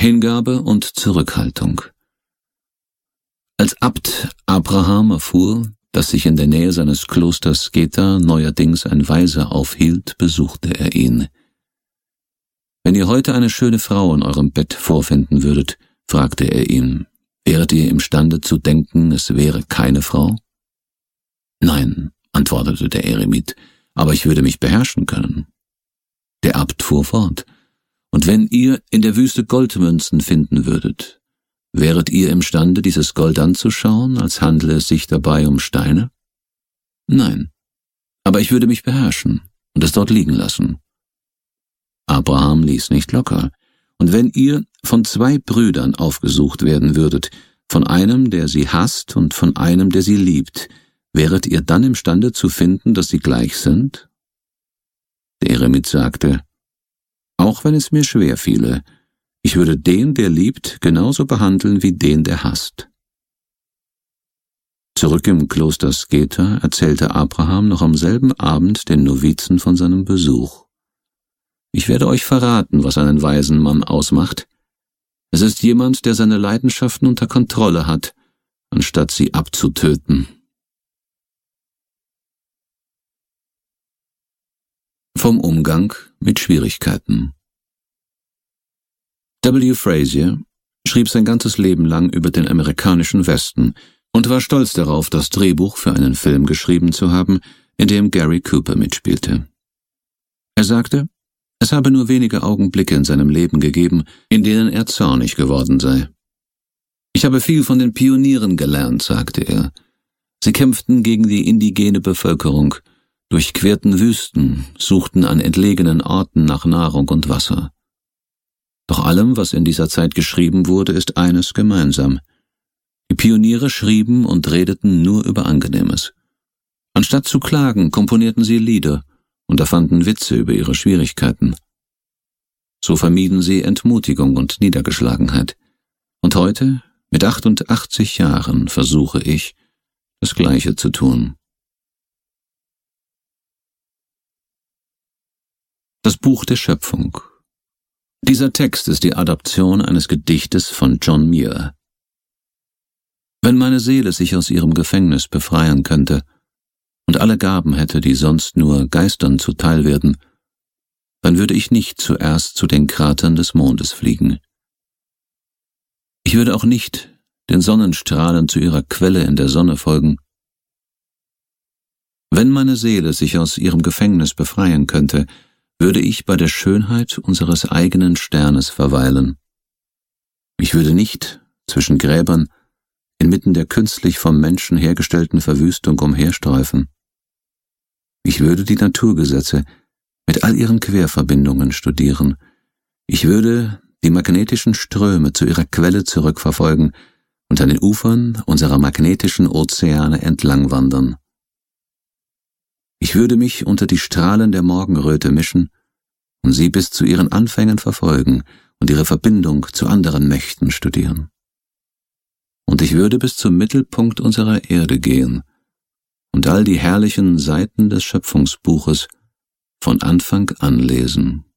Hingabe und Zurückhaltung. Als Abt Abraham erfuhr, dass sich in der Nähe seines Klosters Sketa neuerdings ein Weise aufhielt, besuchte er ihn. »Wenn ihr heute eine schöne Frau in eurem Bett vorfinden würdet«, fragte er ihn, »wäret ihr imstande zu denken, es wäre keine Frau?« »Nein«, antwortete der Eremit, »aber ich würde mich beherrschen können.« Der Abt fuhr fort, »Und wenn ihr in der Wüste Goldmünzen finden würdet, wäret ihr imstande, dieses Gold anzuschauen, als handle es sich dabei um Steine?« »Nein, aber ich würde mich beherrschen und es dort liegen lassen.« Abraham ließ nicht locker. »Und wenn ihr von 2 Brüdern aufgesucht werden würdet, von einem, der sie hasst, und von einem, der sie liebt, wäret ihr dann imstande zu finden, dass sie gleich sind?« Der Eremit sagte, »Auch wenn es mir schwer fiele, ich würde den, der liebt, genauso behandeln wie den, der hasst.« Zurück im Kloster Sketa erzählte Abraham noch am selben Abend den Novizen von seinem Besuch. »Ich werde euch verraten, was einen weisen Mann ausmacht. Es ist jemand, der seine Leidenschaften unter Kontrolle hat, anstatt sie abzutöten.« Vom Umgang mit Schwierigkeiten. W. Frazier schrieb sein ganzes Leben lang über den amerikanischen Westen und war stolz darauf, das Drehbuch für einen Film geschrieben zu haben, in dem Gary Cooper mitspielte. Er sagte, es habe nur wenige Augenblicke in seinem Leben gegeben, in denen er zornig geworden sei. »Ich habe viel von den Pionieren gelernt«, sagte er. »Sie kämpften gegen die indigene Bevölkerung, durchquerten Wüsten, suchten an entlegenen Orten nach Nahrung und Wasser. Doch allem, was in dieser Zeit geschrieben wurde, ist eines gemeinsam. Die Pioniere schrieben und redeten nur über Angenehmes. Anstatt zu klagen, komponierten sie Lieder und erfanden Witze über ihre Schwierigkeiten. So vermieden sie Entmutigung und Niedergeschlagenheit. Und heute, mit 88 Jahren, versuche ich, das Gleiche zu tun.« Das Buch der Schöpfung. Dieser Text ist die Adaption eines Gedichtes von John Muir. Wenn meine Seele sich aus ihrem Gefängnis befreien könnte und alle Gaben hätte, die sonst nur Geistern zuteil werden, dann würde ich nicht zuerst zu den Kratern des Mondes fliegen. Ich würde auch nicht den Sonnenstrahlen zu ihrer Quelle in der Sonne folgen. Wenn meine Seele sich aus ihrem Gefängnis befreien könnte, würde ich bei der Schönheit unseres eigenen Sternes verweilen. Ich würde nicht zwischen Gräbern inmitten der künstlich vom Menschen hergestellten Verwüstung umherstreifen. Ich würde die Naturgesetze mit all ihren Querverbindungen studieren. Ich würde die magnetischen Ströme zu ihrer Quelle zurückverfolgen und an den Ufern unserer magnetischen Ozeane entlang wandern. Ich würde mich unter die Strahlen der Morgenröte mischen und sie bis zu ihren Anfängen verfolgen und ihre Verbindung zu anderen Mächten studieren. Und ich würde bis zum Mittelpunkt unserer Erde gehen und all die herrlichen Seiten des Schöpfungsbuches von Anfang an lesen.